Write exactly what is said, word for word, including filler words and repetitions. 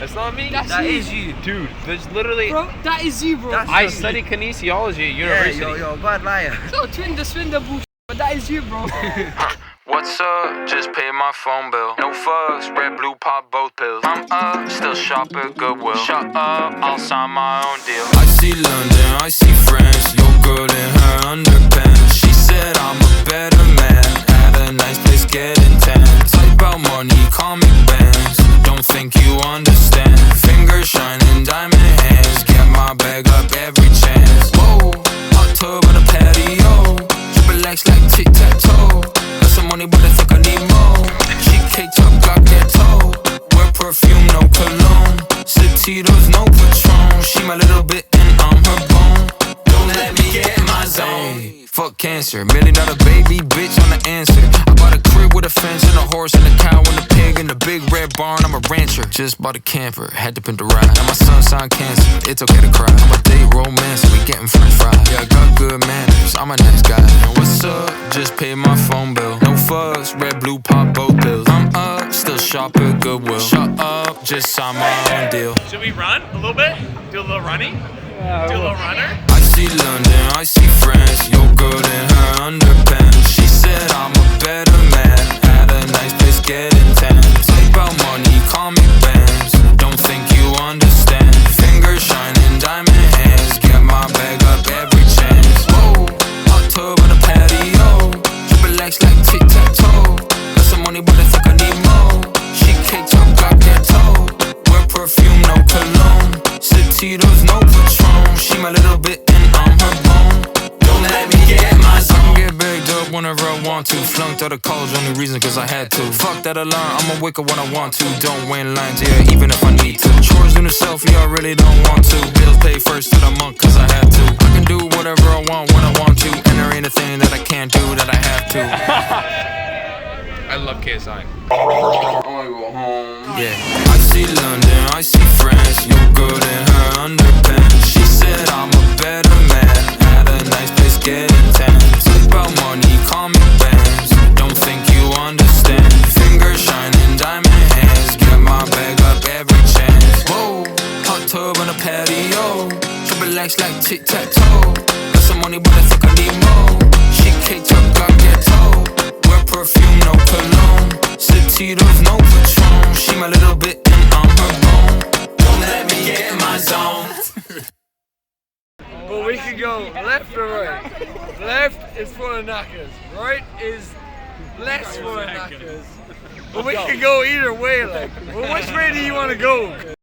That's not me. That's That you. is you. Dude, there's literally... Bro, that is you, bro. That's I you. study kinesiology at Yeah, university. you're, you're a bad liar. So twin the swindle bullshit, but that is you, bro. What's up? Just paid my phone bill. No fuss, red, blue, pop both pills. I'm up, still shop at Goodwill. Shut up, I'll sign my own deal. I see London, I see France. Your girl in her underpants. She said I'm a better man. At a nice place, getting tan. Type about money, comic bands. Don't think you understand. Fingers shining, diamond hands. Get my bag up every chance. Whoa, hot tub on a patio. Triple X like tic-tac-toe. Got some money, but I think I need more. She caked up, got ghetto. Wear perfume, no cologne. Satitos, no Patron. She my little bit and I'm her bone. Don't let me get in my zone. Fuck cancer, million dollar baby, bitch, I'm the answer. I bought a crib with a fence and a horse and a cow and a pig and a big red barn. I'm a rancher, just bought a camper, had to pin the ride. Now my son signed cancer, it's okay to cry. I'm a date romance, we getting french fries. Yeah, I got good manners, I'm a nice guy. And what's up? Just paid my phone bill. No fuss, red, blue, pop both pills. I'm up, still shop at Goodwill. Shut up, just sign my own deal. Should we run a little bit? Do a little running? Yeah, Do a little runner? I see London, I see France. Your girl in her underpants. She said I'm a better man. At a nice place, getting tan. Take out money, comic bands. Don't think you understand. Fingers shining, diamond hands. Get my bag up every chance. Whoa, hot tub on a patio. Triple X like tic-tac-toe. Got some money, but I think I need more. She caked up, got ghetto. Wear perfume, no cologne. Satitos, no Patron. She my little bit and I'm her bone. Don't let me get my zone. Get bagged up whenever I want to. Flunked out of college, only reason cause I had to. Fuck that alarm, I'ma wake up when I want to. Don't win lines, yeah, even if I need to. Chores in a selfie, I really don't want to. Bills pay first of the month cause I had to. I can do whatever I want when I want to. And there ain't a thing that I can't do that I have to. I love K S I. I wanna go home. Yeah. I see London, I see France. Your girl in her underpants. She said I'm a better man. At a nice place, getting tan. Talk about money, comic bands. Don't think you understand. Fingers shining, diamond hands. Get my bag up every chance. Whoa, hot tub on a patio. Triple X like tic-tac-toe. Got some money, but I think I need more. She caked up, got ghetto. Wear perfume, no cologne. Satitos, no Patron. She my little bit and I'm her bone. Don't let me get in my zone. But we can go left or right. Left is full of knockers. Right is less full of knockers. But we can go either way, like. Well, which way do you want to go?